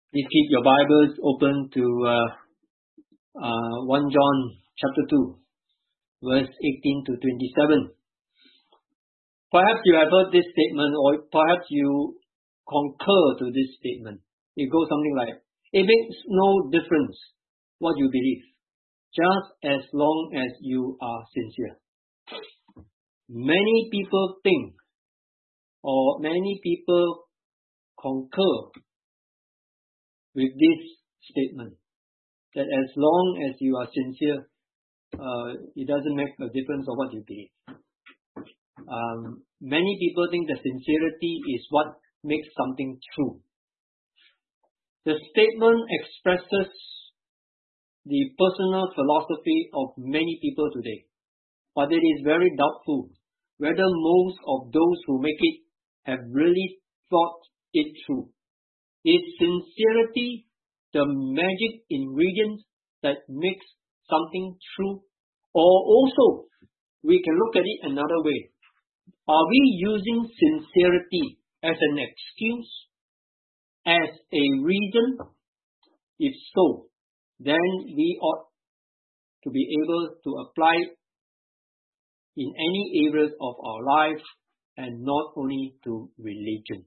Please keep your Bibles open to 1 John chapter 2, verse 18 to 27. Perhaps you have heard this statement, or perhaps you concur to this statement. It goes something like, it makes no difference what you believe, just as long as you are sincere. Many people think, or many people concur with this statement, that as long as you are sincere, it doesn't make a difference of what you believe. Many people think that sincerity is what makes something true. The statement expresses the personal philosophy of many people today, but it is very doubtful whether most of those who make it have really thought it through. Is sincerity the magic ingredient that makes something true? Or also, we can look at it another way. Are we using sincerity as an excuse, as a reason? If so, then we ought to be able to apply it in any areas of our life and not only to religion.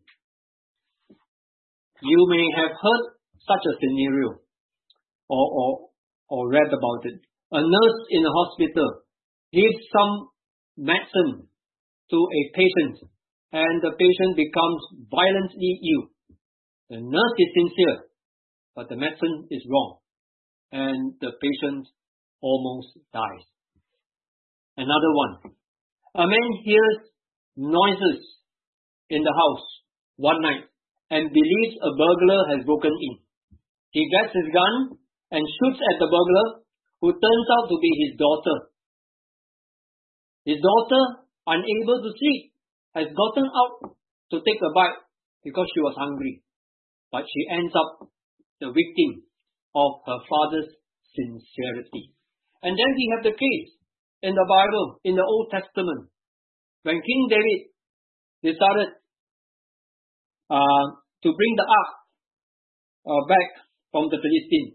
You may have heard such a scenario or read about it. A nurse in a hospital gives some medicine to a patient and the patient becomes violently ill. The nurse is sincere, but the medicine is wrong and the patient almost dies. Another one. A man hears noises in the house one night and believes a burglar has broken in. He gets his gun and shoots at the burglar, who turns out to be his daughter. His daughter, unable to sleep, has gotten out to take a bite because she was hungry. But she ends up the victim of her father's sincerity. And then we have the case in the Bible, in the Old Testament, when King David decided to bring the ark back from the Philistines.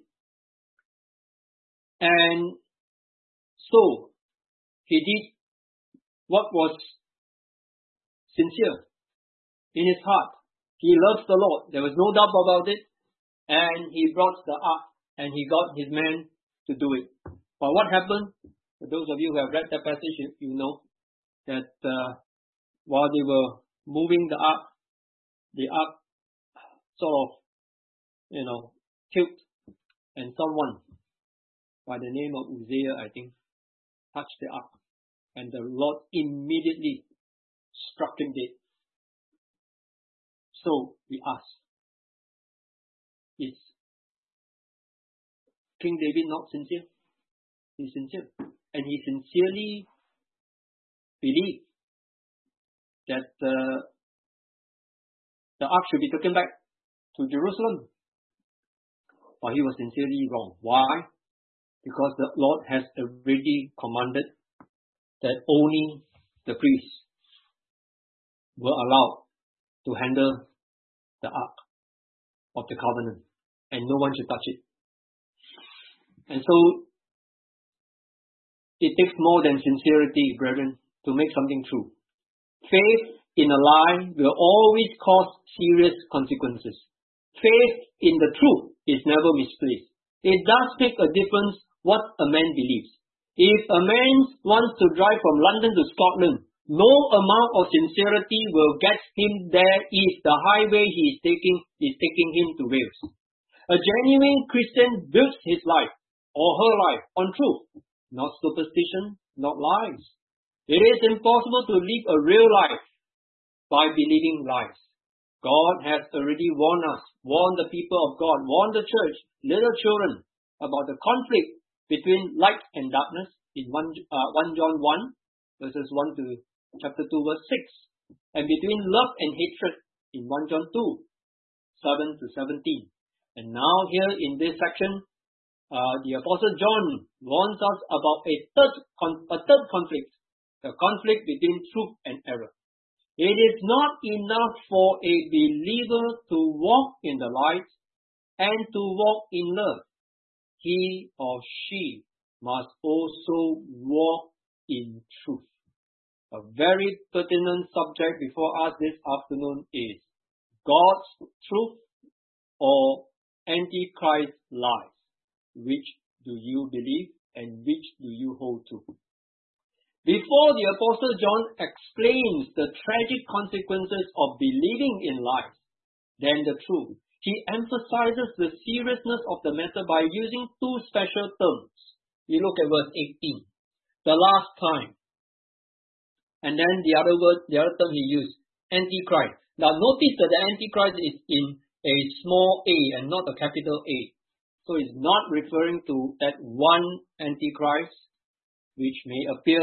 And so he did what was sincere in his heart. He loves the Lord. There was no doubt about it. And he brought the ark and he got his men to do it. But what happened? For those of you who have read that passage, you know that while they were moving the ark sort of, tilt, and someone by the name of Uzziah, I think, touched the ark, and the Lord immediately struck him dead. So we ask, is King David not sincere? He's sincere, and he sincerely believed that the ark should be taken back to Jerusalem. But he was sincerely wrong. Why? Because the Lord has already commanded that only the priests were allowed to handle the ark of the covenant, and no one should touch it. And so, it takes more than sincerity, brethren, to make something true. Faith in a lie will always cause serious consequences. Faith in the truth is never misplaced. It does make a difference what a man believes. If a man wants to drive from London to Scotland, no amount of sincerity will get him there if the highway he is taking him to Wales. A genuine Christian builds his life or her life on truth, not superstition, not lies. It is impossible to live a real life by believing lies. God has already warned us, warned the people of God, warned the church, little children, about the conflict between light and darkness in 1 John 1, verses 1 to chapter 2, verse 6, and between love and hatred in 1 John 2, 7 to 17. And now here in this section, the Apostle John warns us about a third conflict, the conflict between truth and error. It is not enough for a believer to walk in the light and to walk in love, he or she must also walk in truth. A very pertinent subject before us this afternoon is God's truth or Antichrist lies. Which do you believe and which do you hold to? Before the Apostle John explains the tragic consequences of believing in lies, then the truth, he emphasizes the seriousness of the matter by using two special terms. You look at verse 18, the last time. And then the other term he used, Antichrist. Now notice that the Antichrist is in a small a and not a capital A. So it's not referring to that one Antichrist which may appear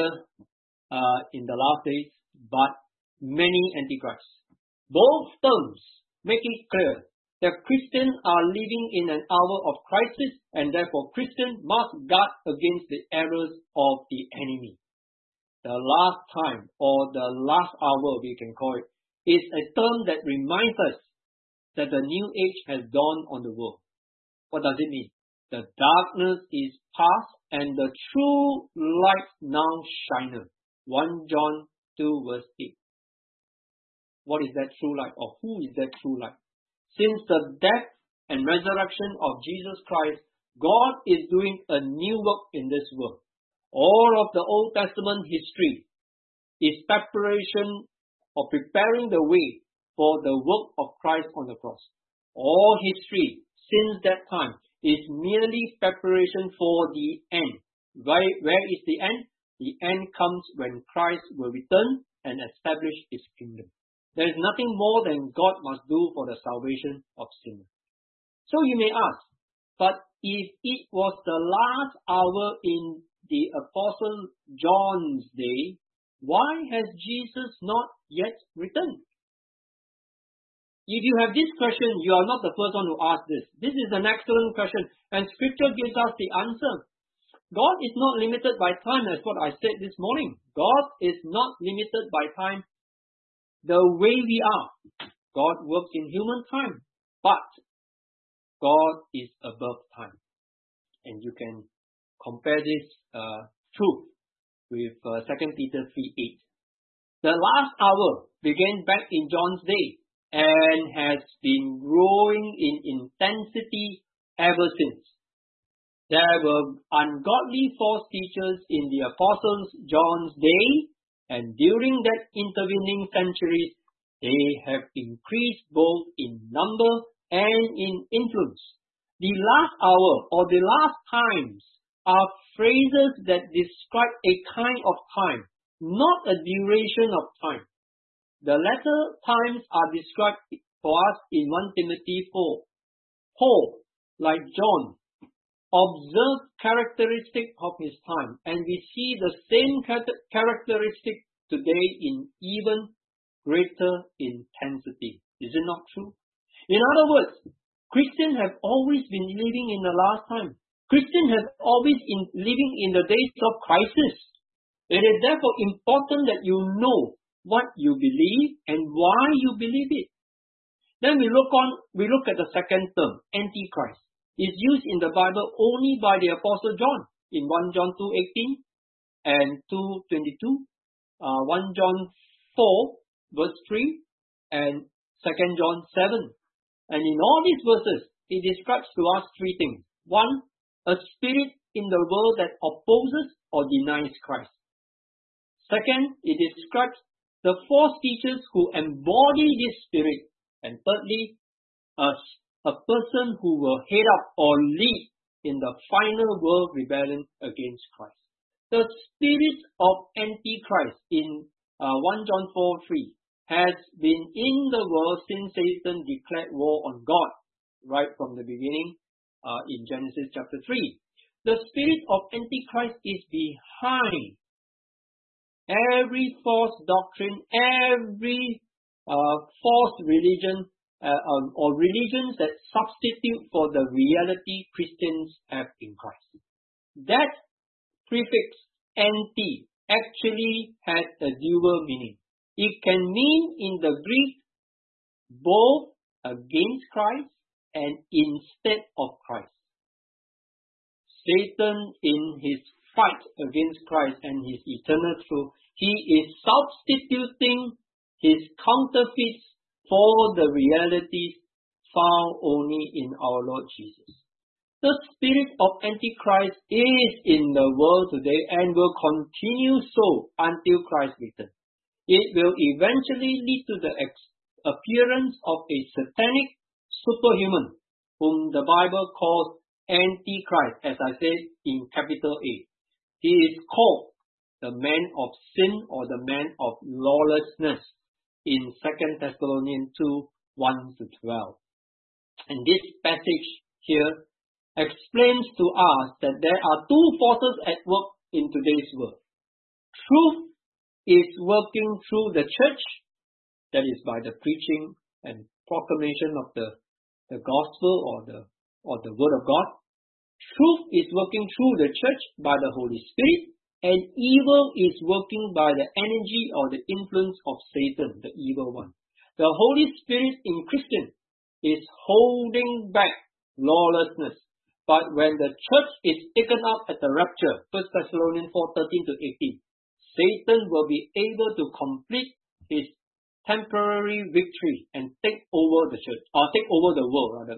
in the last days, but many Antichrists. Both terms make it clear that Christians are living in an hour of crisis, and therefore Christians must guard against the errors of the enemy. The last time, or the last hour we can call it, is a term that reminds us that the new age has dawned on the world. What does it mean? The darkness is past and the true light now shineth. 1 John 2 verse 8. What is that true light, or who is that true light? Since the death and resurrection of Jesus Christ, God is doing a new work in this world. All of the Old Testament history is preparation or preparing the way for the work of Christ on the cross. All history since that time is merely preparation for the end. Where is the end? The end comes when Christ will return and establish his kingdom. There is nothing more than God must do for the salvation of sinners. So you may ask, but if it was the last hour in the Apostle John's day, why has Jesus not yet returned? If you have this question, you are not the first one to ask this. This is an excellent question, and Scripture gives us the answer. God is not limited by time, as what I said this morning. God is not limited by time the way we are. God works in human time, but God is above time. And you can compare this truth with 2 Peter 3:8. The last hour began back in John's day and has been growing in intensity ever since. There were ungodly false teachers in the Apostle John's day, and during that intervening centuries, they have increased both in number and in influence. The last hour or the last times are phrases that describe a kind of time, not a duration of time. The latter times are described for us in 1 Timothy 4. Paul, like John, observed characteristics of his time, and we see the same characteristic today in even greater intensity. Is it not true? In other words, Christians have always been living in the last time. Christians have always been living in the days of crisis. It is therefore important that you know what you believe and why you believe it. Then we look at the second term, Antichrist. It's used in the Bible only by the Apostle John in 1 John 2:18 and 2:22, 1 John 4 verse 3 and 2 John 7. And in all these verses, it describes to us three things. One, a spirit in the world that opposes or denies Christ. Second, it describes the false teachers who embody this spirit. And thirdly, a person who will head up or lead in the final world rebellion against Christ. The spirit of Antichrist in 1 John 4:3 has been in the world since Satan declared war on God, right from the beginning in Genesis chapter 3. The spirit of Antichrist is behind every false doctrine, every false religion, or religions that substitute for the reality Christians have in Christ. That prefix anti actually has a dual meaning. It can mean in the Greek both against Christ and instead of Christ. Satan, in his fight against Christ and his eternal truth, he is substituting his counterfeits for the realities found only in our Lord Jesus. The spirit of Antichrist is in the world today and will continue so until Christ returns. It will eventually lead to the appearance of a satanic superhuman, whom the Bible calls Antichrist, as I said in capital A. He is called the man of sin or the man of lawlessness in 2 Thessalonians 2, 1-12. And this passage here explains to us that there are two forces at work in today's world. Truth is working through the church, that is by the preaching and proclamation of the gospel or the word of God. Truth is working through the church by the Holy Spirit, and evil is working by the energy or the influence of Satan, the evil one. The Holy Spirit in Christian is holding back lawlessness. But when the church is taken up at the rapture, 1 Thessalonians 4:13-18, Satan will be able to complete his temporary victory and take over the church, or take over the world rather.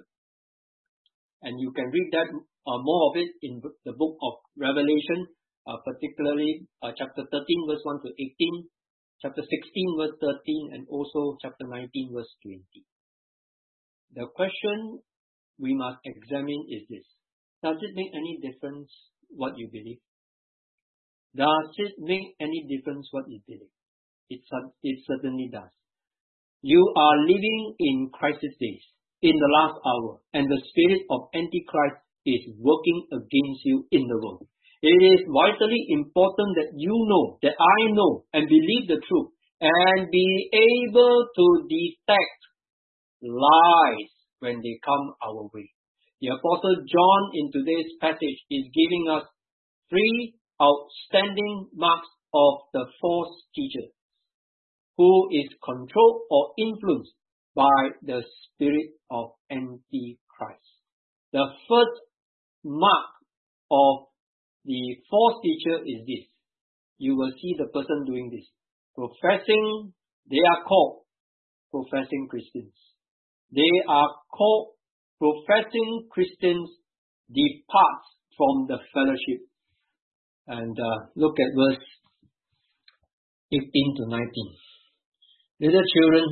And you can read that more of it in the book of Revelation, particularly chapter 13 verse 1-18, chapter 16 verse 13, and also chapter 19 verse 20. The question we must examine is this: does it make any difference what you believe? Does it make any difference what you believe? It certainly does. You are living in crisis days, in the last hour, and the spirit of Antichrist is working against you in the world. It is vitally important that you know, that I know, and believe the truth, and be able to detect lies when they come our way. The Apostle John in today's passage is giving us 3 outstanding marks of the false teacher who is controlled or influenced by the spirit of Antichrist. The first mark of the false teacher is this. You will see the person doing this. They are called professing Christians. They are called professing Christians depart from the fellowship. And look at verse 18-19. Little children,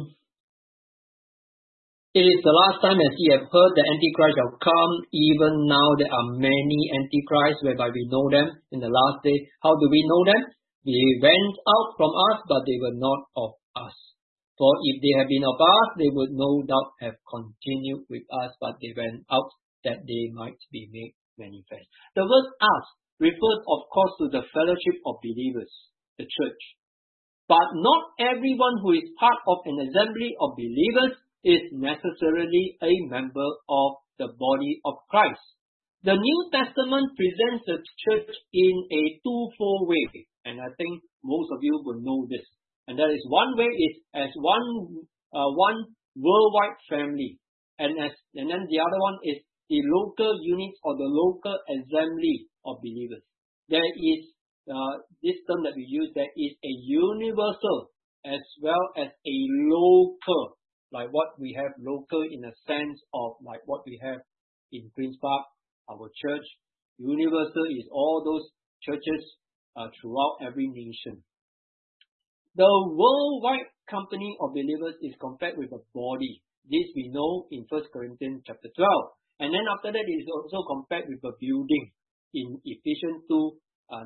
it is the last time as ye have heard the Antichrist shall come. Even now there are many Antichrists whereby we know them in the last day. How do we know them? They went out from us, but they were not of us. For if they had been of us, they would no doubt have continued with us, but they went out that they might be made manifest. The word us refers of course to the fellowship of believers, the church. But not everyone who is part of an assembly of believers is necessarily a member of the body of Christ. The New Testament presents the church in a twofold way, and I think most of you will know this. And that is, one way is as one worldwide family, and then the other one is the local units or the local assembly of believers. There is this term that we use, there is a universal as well as a local, like what we have local in a sense of like what we have in Queen's Park, our church. Universal is all those churches throughout every nation. The worldwide company of believers is compared with a body. This we know in 1 Corinthians chapter 12. And then after that it is also compared with a building in Ephesians 2,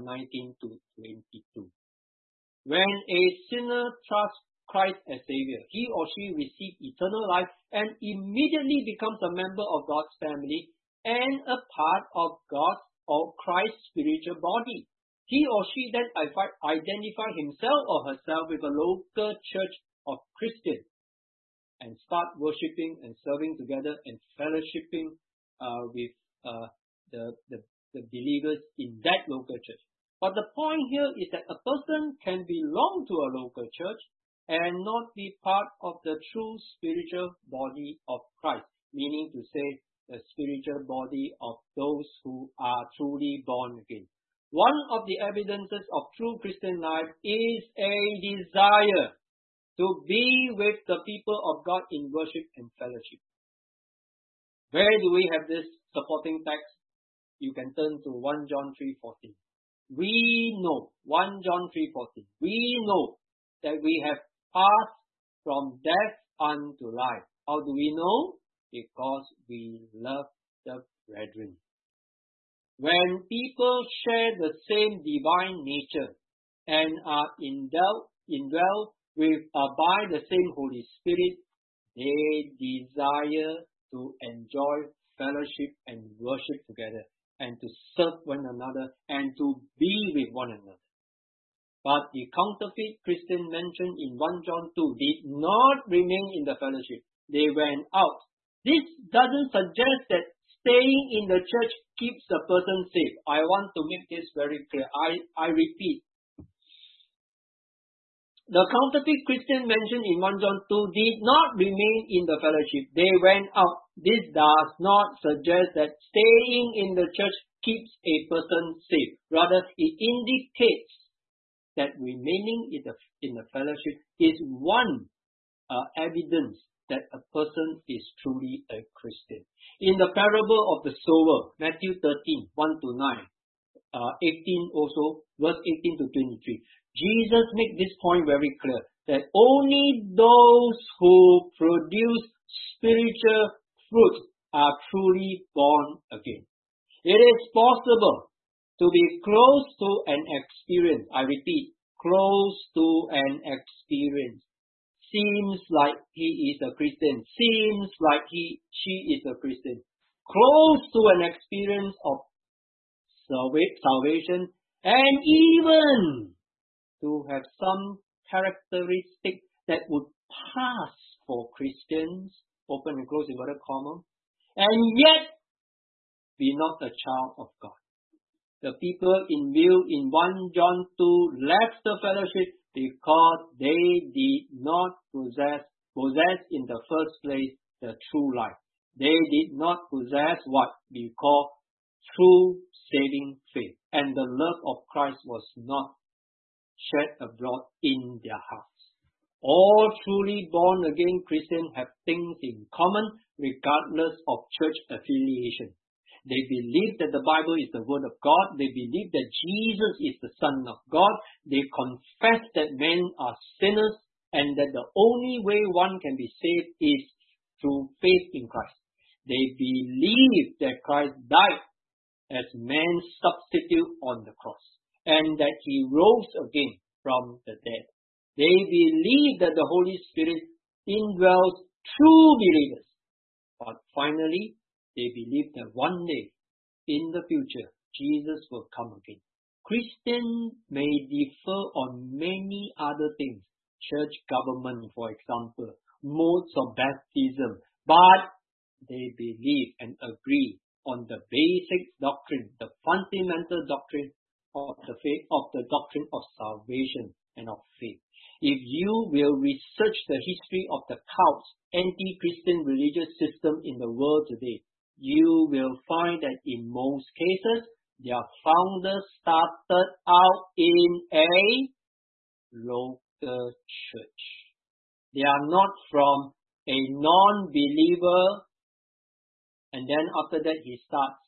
19-22. When a sinner trusts Christ as Savior, he or she receives eternal life and immediately becomes a member of God's family and a part of God's or Christ's spiritual body. He or she then identify himself or herself with a local church of Christians and start worshipping and serving together and fellowshipping with the believers in that local church. But the point here is that a person can belong to a local church and not be part of the true spiritual body of Christ. meaning to say the spiritual body of those who are truly born again. One of the evidences of true Christian life is a desire to be with the people of God in worship and fellowship. Where do we have this supporting text? You can turn to 1 John 3:14. We know, 1 John 3:14, we know that we have passed from death unto life. How do we know? Because we love the brethren. When people share the same divine nature and are indwelt by the same Holy Spirit, they desire to enjoy fellowship and worship together, and to serve one another, and to be with one another. But the counterfeit Christian mentioned in 1 John 2 did not remain in the fellowship. They went out. This doesn't suggest that staying in the church keeps a person safe. I want to make this very clear. I repeat. The counterfeit Christian mentioned in 1 John 2 did not remain in the fellowship. They went out. This does not suggest that staying in the church keeps a person safe. Rather, it indicates that remaining in the fellowship is one evidence that a person is truly a Christian. In the parable of the sower, Matthew 13, 1-9, 18 also, verse 18 to 23, Jesus makes this point very clear, that only those who produce spiritual fruit are truly born again. It is possible to be close to an experience. I repeat, close to an experience. Seems like he is a Christian. Seems like she is a Christian. Close to an experience of salvation, and even to have some characteristics that would pass for Christians, open and close inverted comma, and yet be not a child of God. The people in view in 1 John 2 left the fellowship because they did not possess in the first place the true life. They did not possess what we call true saving faith, and the love of Christ was not shed abroad in their hearts. All truly born again Christians have things in common regardless of church affiliation. They believe that the Bible is the Word of God. They believe that Jesus is the Son of God. They confess that men are sinners and that the only way one can be saved is through faith in Christ. They believe that Christ died as man's substitute on the cross and that He rose again from the dead. They believe that the Holy Spirit indwells true believers. But finally, they believe that one day, in the future, Jesus will come again. Christians may differ on many other things, church government, for example, modes of baptism, but they believe and agree on the basic doctrine, the fundamental doctrine of the faith, of the doctrine of salvation and of faith. If you will research the history of the cult, anti-Christian religious system in the world today, you will find that in most cases, their founders started out in a local church. They are not from a non-believer, and then after that he starts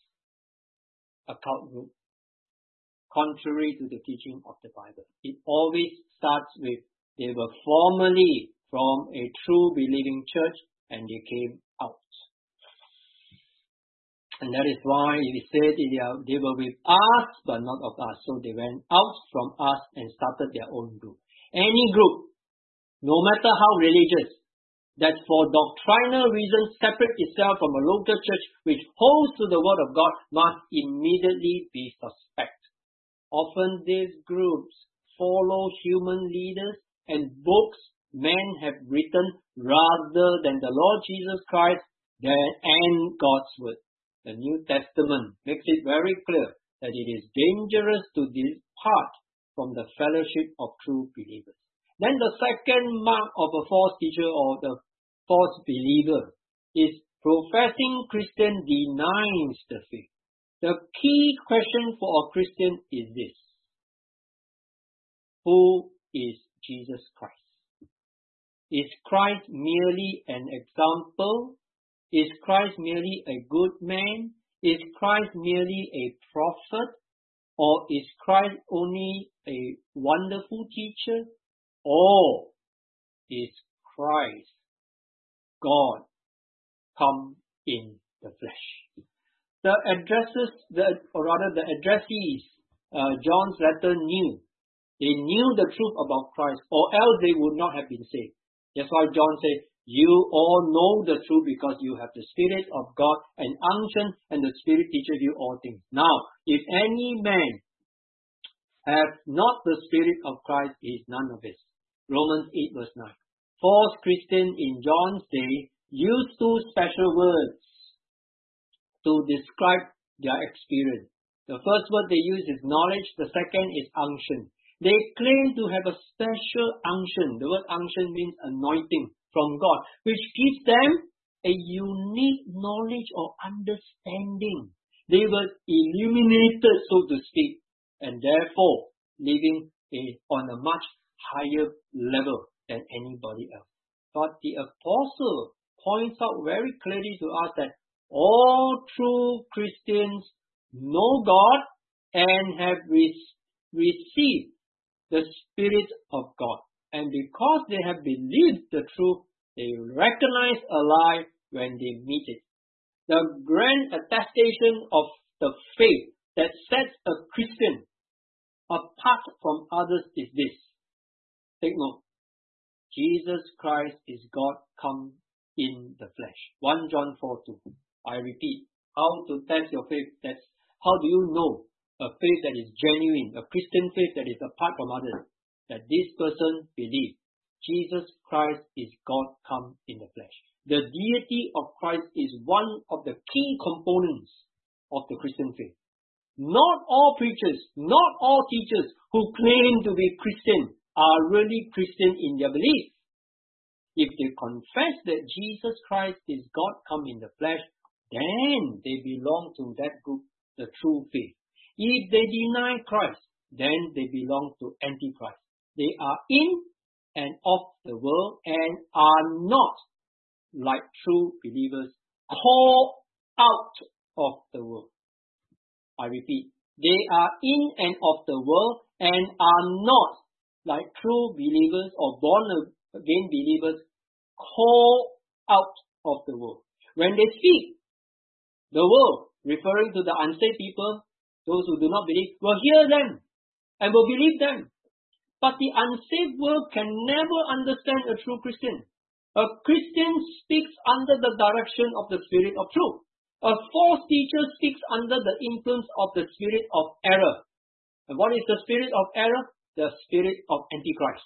a cult group, contrary to the teaching of the Bible. It always starts with, they were formerly from a true believing church and they came out. And that is why it said they were with us but not of us. So they went out from us and started their own group. Any group, no matter how religious, that for doctrinal reasons separate itself from a local church which holds to the Word of God must immediately be suspect. Often these groups follow human leaders and books men have written rather than the Lord Jesus Christ and God's Word. The New Testament makes it very clear that it is dangerous to depart from the fellowship of true believers. Then the second mark of a false teacher or the false believer is Professing Christian denies the faith. The key question for a Christian is this: who is Jesus Christ? Is Christ merely an example? Is Christ merely a good man? Is Christ merely a prophet? Or is Christ only a wonderful teacher? Or is Christ God come in the flesh? The addressees, John's letter knew. They knew the truth about Christ, or else they would not have been saved. That's why John said, you all know the truth because you have the Spirit of God and unction, and the Spirit teaches you all things. Now, if any man have not the Spirit of Christ, he is none of his. Romans 8 verse 9. False Christians in John's day used two special words to describe their experience. The first word they use is knowledge. The second is unction. They claim to have a special unction. The word unction means anointing from God, which gives them a unique knowledge or understanding. They were illuminated, so to speak, and therefore living on a much higher level than anybody else. But the apostle points out very clearly to us that all true Christians know God and have received the Spirit of God. And because they have believed the truth, they recognize a lie when they meet it. The grand attestation of the faith that sets a Christian apart from others is this. Take note. Jesus Christ is God come in the flesh. 1 John 4:2. I repeat, how to test your faith? That's how do you know a faith that is genuine, a Christian faith that is apart from others? That this person believes Jesus Christ is God come in the flesh. The deity of Christ is one of the key components of the Christian faith. Not all preachers, not all teachers who claim to be Christian are really Christian in their belief. If they confess that Jesus Christ is God come in the flesh, then they belong to that group, the true faith. If they deny Christ, then they belong to Antichrist. They are in and of the world and are not, like true believers, called out of the world. I repeat, they are in and of the world and are not, like true believers or born again believers, called out of the world. When they speak, the world, referring to the unsaved people, those who do not believe, will hear them and will believe them. But the unsaved world can never understand a true Christian. A Christian speaks under the direction of the Spirit of truth. A false teacher speaks under the influence of the spirit of error. And what is the spirit of error? The spirit of Antichrist.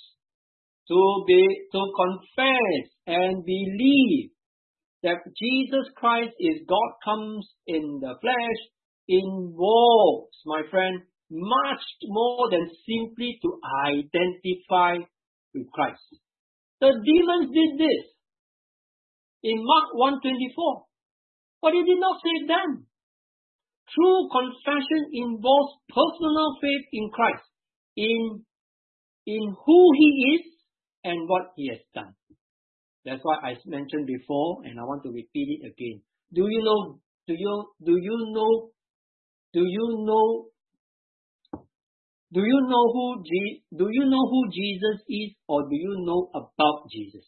To confess and believe that Jesus Christ is God comes in the flesh involves, my friend, much more than simply to identify with Christ. The demons did this in Mark 1:24, but it did not save them. True confession involves personal faith in Christ, in who He is and what He has done. That's why I mentioned before, and I want to repeat it again. Do you know who Jesus is, or do you know about Jesus?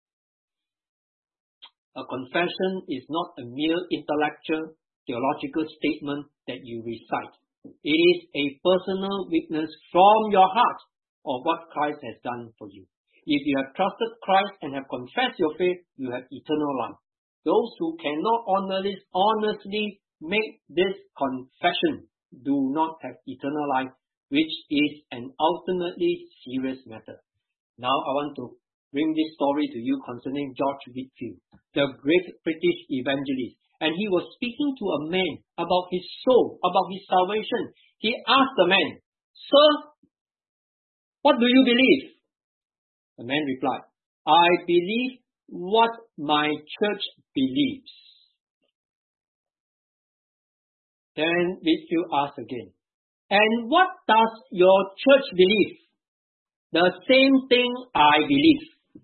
A confession is not a mere intellectual, theological statement that you recite. It is a personal witness from your heart of what Christ has done for you. If you have trusted Christ and have confessed your faith, you have eternal life. Those who cannot honestly make this confession do not have eternal life, which is an ultimately serious matter. Now I want to bring this story to you concerning George Whitefield, the great British evangelist. And he was speaking to a man about his soul, about his salvation. He asked the man, "Sir, what do you believe?" The man replied, "I believe what my church believes. Then Whitfield asks again, and what does your church believe? The same thing I believe.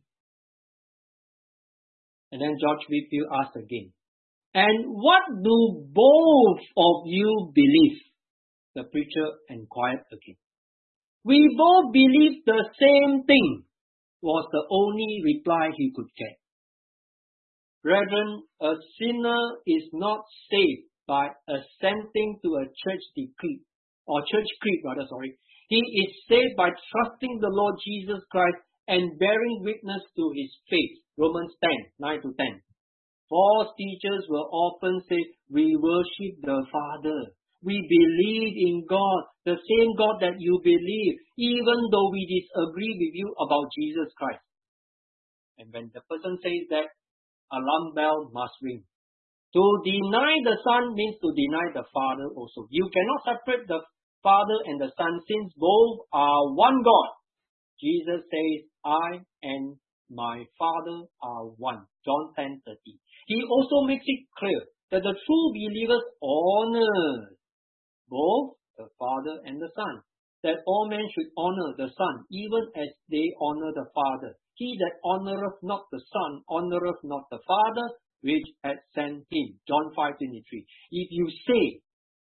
And then George Whitfield asks again, and what do both of you believe? The preacher inquired again. We both believe the same thing, was the only reply he could get. Brethren, a sinner is not saved by assenting to a church decree, or church creed rather, He is saved by trusting the Lord Jesus Christ and bearing witness to his faith. Romans 10, 9-10. False teachers will often say, we worship the Father. We believe in God, the same God that you believe, even though we disagree with you about Jesus Christ. And when the person says that, alarm bell must ring. To deny the Son means to deny the Father also. You cannot separate the Father and the Son since both are one God. Jesus says, I and my Father are one. John 10:30. He also makes it clear that the true believers honor both the Father and the Son. That all men should honor the Son, even as they honor the Father. He that honoreth not the Son, honoreth not the Father, which hath sent him. John 5:23. If you say,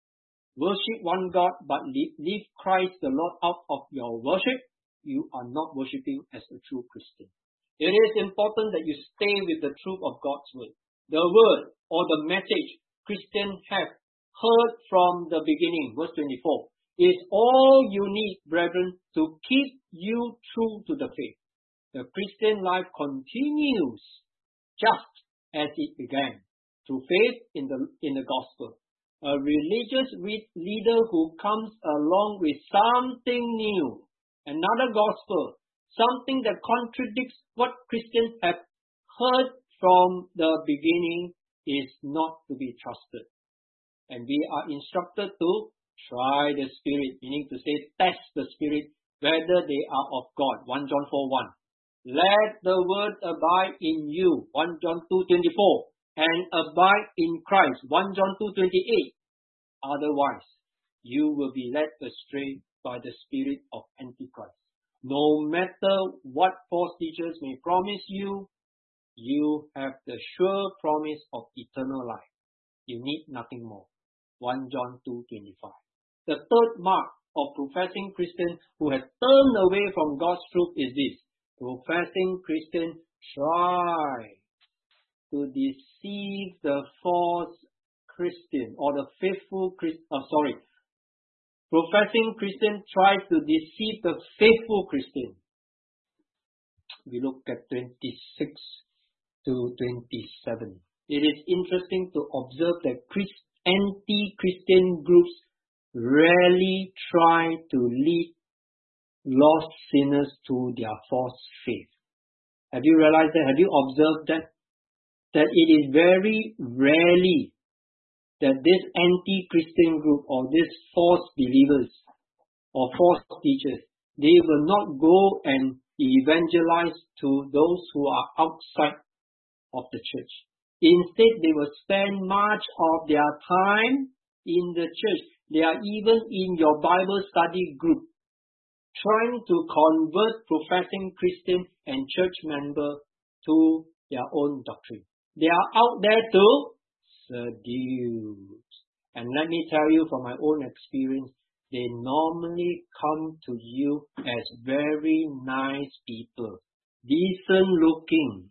worship one God, but leave Christ the Lord out of your worship, you are not worshiping as a true Christian. It is important that you stay with the truth of God's word. The word or the message Christians have heard from the beginning, verse 24, is all you need, brethren, to keep you true to the faith. The Christian life continues just as it began, through faith in the gospel. A religious leader who comes along with something new, another gospel, something that contradicts what Christians have heard from the beginning, is not to be trusted. And we are instructed to try the Spirit, meaning to say test the Spirit, whether they are of God. 1 John 4:1. Let the word abide in you. 1 John 2:24. And abide in Christ. 1 John 2:28. Otherwise, you will be led astray by the spirit of Antichrist. No matter what false teachers may promise you, you have the sure promise of eternal life. You need nothing more. 1 John 2:25. The third mark of professing Christians who have turned away from God's truth is this. Professing Christians try to deceive the false Christian or the faithful Christian. Professing Christian tries to deceive the faithful Christian. We look at 26 to 27. It is interesting to observe that anti-Christian groups rarely try to lead lost sinners to their false faith. Have you realized that? Have you observed that? That it is very rarely that this anti-Christian group or these false believers or false teachers, they will not go and evangelize to those who are outside of the church. Instead, they will spend much of their time in the church. They are even in your Bible study group, trying to convert professing Christian and church member to their own doctrine. They are out there to seduce. And let me tell you from my own experience, they normally come to you as very nice people, decent looking.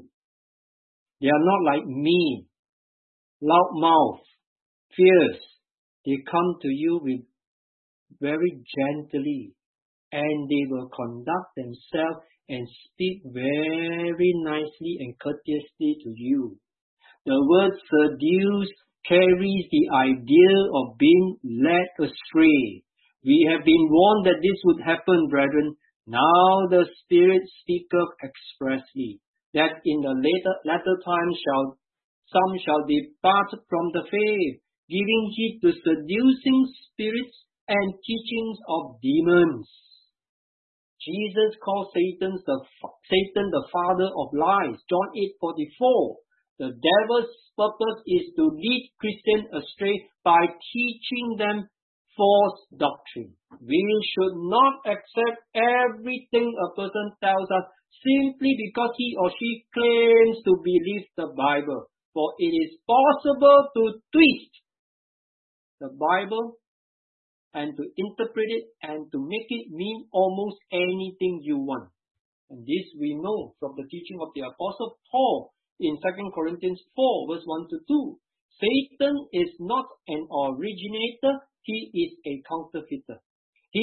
They are not like me, loud mouth, fierce. They come to you with very gently, and they will conduct themselves and speak very nicely and courteously to you. The word seduce carries the idea of being led astray. We have been warned that this would happen, brethren. Now the Spirit speaketh expressly, that in the latter times some shall depart from the faith, giving heed to seducing spirits and teachings of demons. Jesus called Satan the father of lies. John 8:44. The devil's purpose is to lead Christians astray by teaching them false doctrine. We should not accept everything a person tells us simply because he or she claims to believe the Bible. For it is possible to twist the Bible and to interpret it and to make it mean almost anything you want. And this we know from the teaching of the Apostle Paul in 2 Corinthians 4 verse 1 to 2. Satan is not an originator, he is a counterfeiter. He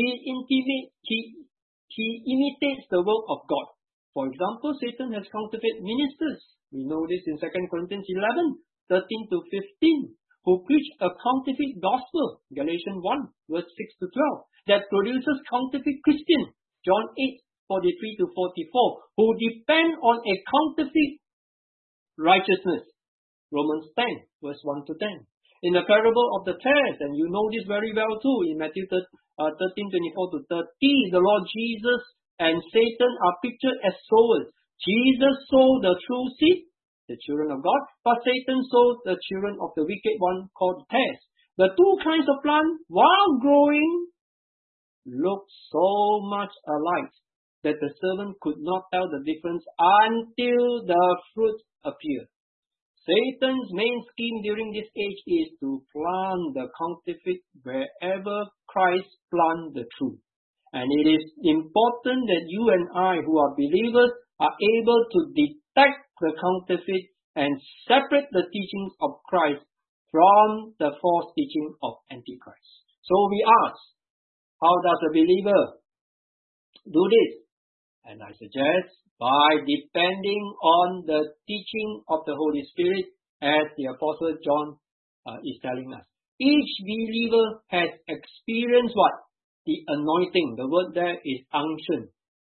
imitates the work of God. For example, Satan has counterfeit ministers. We know this in 2 Corinthians 11:13 to 15. Who preach a counterfeit gospel, Galatians 1, verse 6 to 12, that produces counterfeit Christians, John 8:43 to 44, who depend on a counterfeit righteousness, Romans 10, verse 1 to 10. In the parable of the tares, and you know this very well too, in Matthew 13:24 to 30, the Lord Jesus and Satan are pictured as sowers. Jesus sowed the true seed, the children of God, but Satan sowed the children of the wicked one called tares. The two kinds of plant, while growing, look so much alike that the servant could not tell the difference until the fruit appeared. Satan's main scheme during this age is to plant the counterfeit wherever Christ planted the truth. And it is important that you and I, who are believers, are able to detect the counterfeit and separate the teachings of Christ from the false teaching of Antichrist. So we ask, how does a believer do this? And I suggest by depending on the teaching of the Holy Spirit, as the Apostle John is telling us. Each believer has experienced what? The anointing. The word there is unction.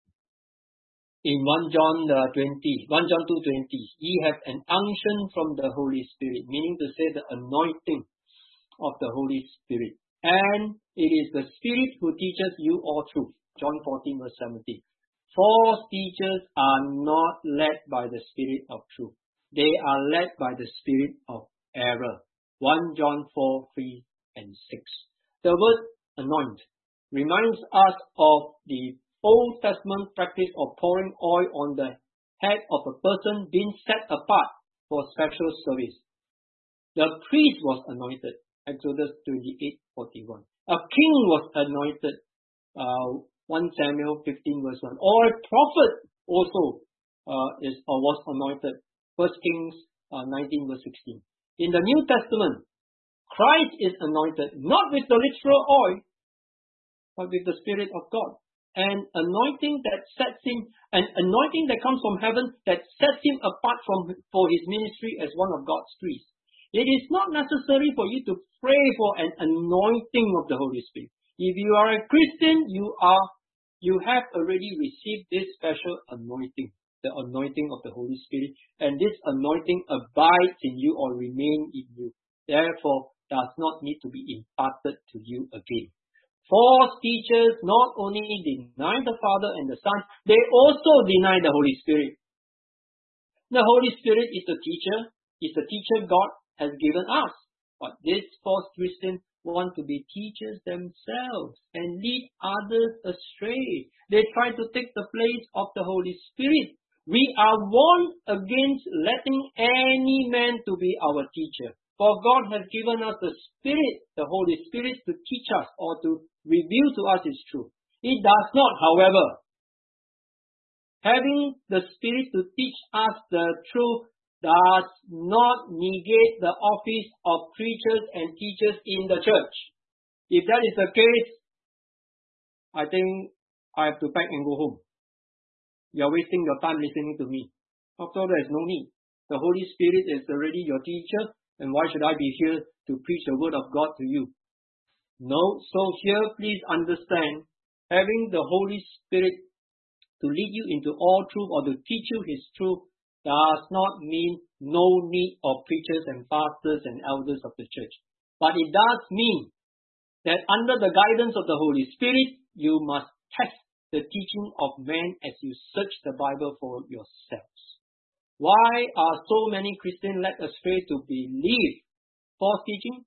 In 1 John 2:20, ye have an unction from the Holy Spirit, meaning to say the anointing of the Holy Spirit. And it is the Spirit who teaches you all truth. John 14 verse 17. False teachers are not led by the Spirit of truth. They are led by the spirit of error. 1 John 4:3 and 6. The word anoint reminds us of the Old Testament practice of pouring oil on the head of a person being set apart for special service. The priest was anointed. Exodus 28:41. A king was anointed. 1 Samuel 15 verse 1. Or a prophet also was anointed. 1 Kings 19 verse 16. In the New Testament, Christ is anointed not with the literal oil, but with the Spirit of God. An anointing that comes from heaven that sets him apart for his ministry as one of God's priests. It is not necessary for you to pray for an anointing of the Holy Spirit. If you are a Christian, you have already received this special anointing, the anointing of the Holy Spirit, and this anointing abides in you or remains in you. Therefore, does not need to be imparted to you again. False teachers not only deny the Father and the Son, they also deny the Holy Spirit. The Holy Spirit is the teacher God has given us. But these false Christians want to be teachers themselves and lead others astray. They try to take the place of the Holy Spirit. We are warned against letting any man to be our teacher. For God has given us the Spirit, the Holy Spirit, to teach us or to reveal to us His truth. It does not, however, having the Spirit to teach us the truth does not negate the office of preachers and teachers in the church. If that is the case, I think I have to pack and go home. You are wasting your time listening to me. After all, there is no need. The Holy Spirit is already your teacher, and why should I be here to preach the word of God to you? No, so here please understand, having the Holy Spirit to lead you into all truth or to teach you His truth does not mean no need of preachers and pastors and elders of the church. But it does mean that under the guidance of the Holy Spirit, you must test the teaching of men as you search the Bible for yourselves. Why are so many Christians led astray to believe false teaching?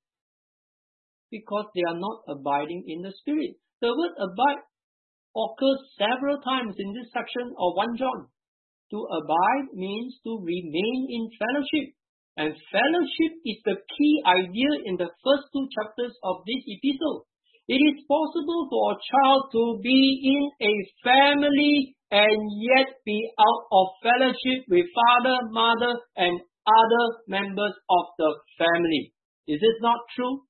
Because they are not abiding in the Spirit. The word abide occurs several times in this section of 1 John. To abide means to remain in fellowship. And fellowship is the key idea in the first 2 chapters of this epistle. It is possible for a child to be in a family and yet be out of fellowship with father, mother, and other members of the family. Is this not true?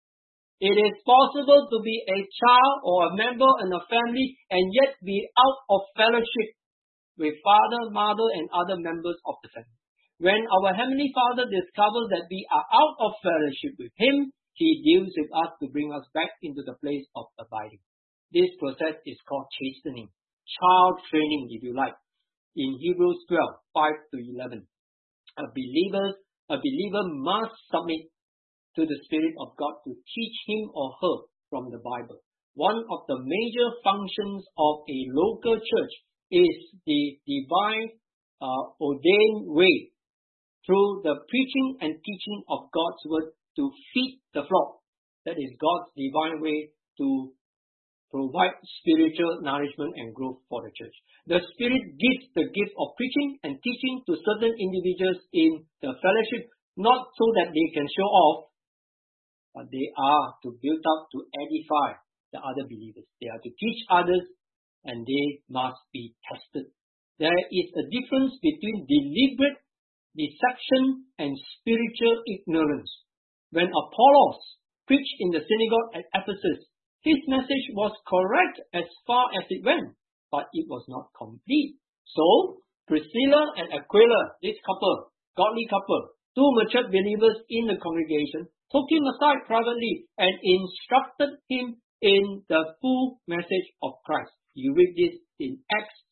It is possible to be a child or a member in a family and yet be out of fellowship with father, mother, and other members of the family. When our Heavenly Father discovers that we are out of fellowship with Him, He deals with us to bring us back into the place of abiding. This process is called chastening, child training if you like. In Hebrews 12, 5 to 11, a believer must submit to the Spirit of God to teach him or her from the Bible. One of the major functions of a local church is the divine ordained way through the preaching and teaching of God's word to feed the flock. That is God's divine way to provide spiritual nourishment and growth for the church. The Spirit gives the gift of preaching and teaching to certain individuals in the fellowship, not so that they can show off, but they are to build up, to edify the other believers. They are to teach others, and they must be tested. There is a difference between deliberate deception and spiritual ignorance. When Apollos preached in the synagogue at Ephesus, his message was correct as far as it went, but it was not complete. So, Priscilla and Aquila, this couple, godly couple, 2 mature believers in the congregation, took him aside privately and instructed him in the full message of Christ. You read this in Acts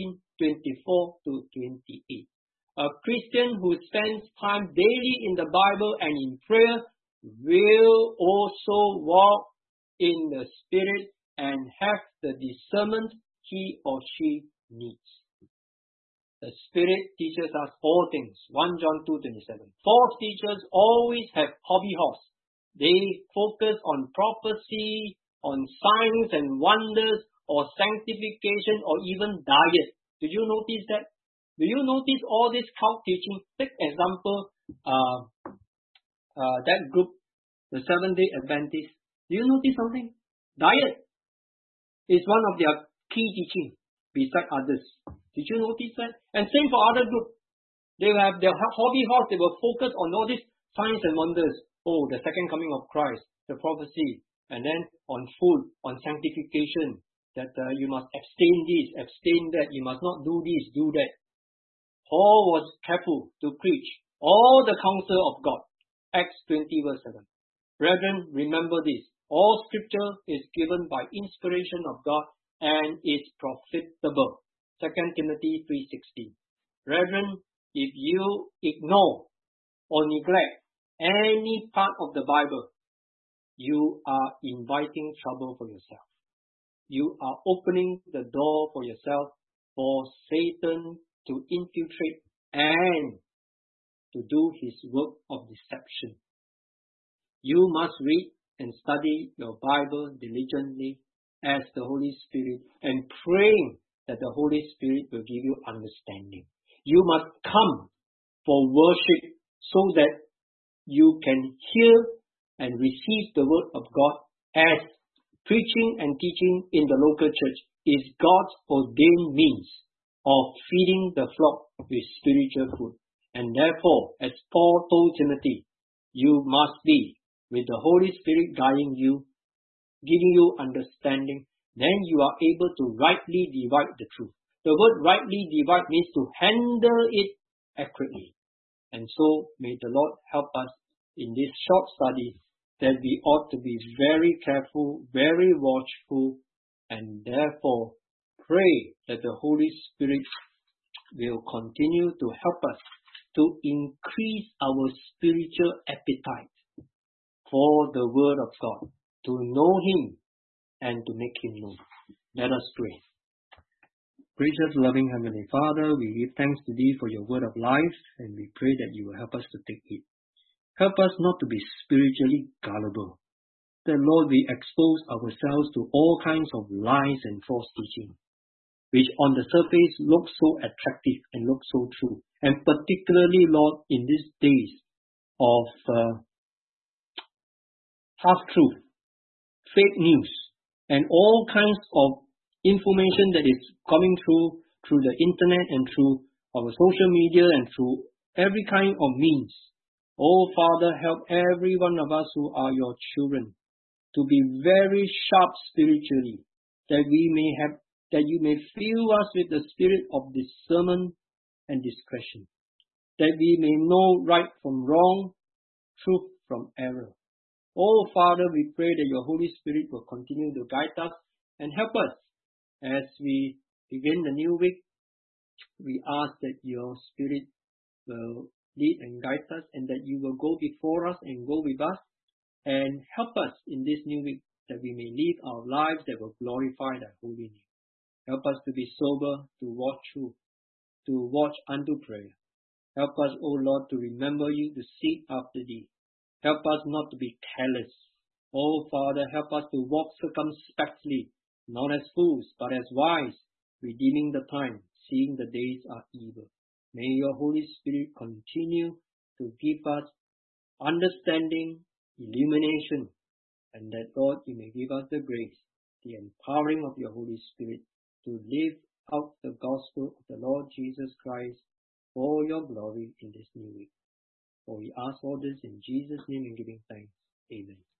18:24 to 28. A Christian who spends time daily in the Bible and in prayer will also walk in the Spirit and have the discernment he or she needs. The Spirit teaches us all things. 1 John 2:27. False teachers always have hobby horse. They focus on prophecy, on signs and wonders, or sanctification, or even diet. Did you notice that? Do you notice all this cult teaching? Take example, that group, the Seventh-day Adventists. Do you notice something? Diet is one of their key teaching beside others. Did you notice that? And same for other groups. They have their hobby horse. They will focus on all these signs and wonders. Oh, the second coming of Christ, the prophecy, and then on food, on sanctification, that you must abstain this, abstain that. You must not do this, do that. Paul was careful to preach all the counsel of God. Acts 20 verse 7. Brethren, remember this. All scripture is given by inspiration of God and is profitable. 2 Timothy 3:16. Brethren, if you ignore or neglect any part of the Bible, you are inviting trouble for yourself. You are opening the door for yourself for Satan to infiltrate and to do his work of deception. You must read and study your Bible diligently as the Holy Spirit and praying that the Holy Spirit will give you understanding. You must come for worship so that you can hear and receive the word of God, as preaching and teaching in the local church is God's ordained means of feeding the flock with spiritual food. And therefore, as Paul told Timothy, you must be with the Holy Spirit guiding you, giving you understanding. Then you are able to rightly divide the truth. The word rightly divide means to handle it accurately. And so may the Lord help us in this short study that we ought to be very careful, very watchful, and therefore pray that the Holy Spirit will continue to help us to increase our spiritual appetite for the Word of God, to know Him and to make Him known. Let us pray. Gracious, loving Heavenly Father, we give thanks to Thee for your word of life, and we pray that you will help us to take it. Help us not to be spiritually gullible. That, Lord, we expose ourselves to all kinds of lies and false teaching, which on the surface look so attractive and look so true. And particularly, Lord, in these days of half-truth, fake news, and all kinds of information that is coming through the internet and through our social media and through every kind of means. Oh, Father, help every one of us who are your children to be very sharp spiritually, that you may fill us with the spirit of discernment and discretion, that we may know right from wrong, truth from error. Oh, Father, we pray that your Holy Spirit will continue to guide us and help us as we begin the new week. We ask that your Spirit will lead and guide us, and that you will go before us and go with us and help us in this new week, that we may live our lives that will glorify thy holy name. Help us to be sober, to watch through, to watch unto prayer. Help us, O Lord, to remember you, to seek after thee. Help us not to be careless. Oh, Father, help us to walk circumspectly, not as fools, but as wise, redeeming the time, seeing the days are evil. May your Holy Spirit continue to give us understanding, illumination, and that, Lord, you may give us the grace, the empowering of your Holy Spirit to live out the gospel of the Lord Jesus Christ for your glory in this new week. For we ask all this in Jesus' name and giving thanks. Amen.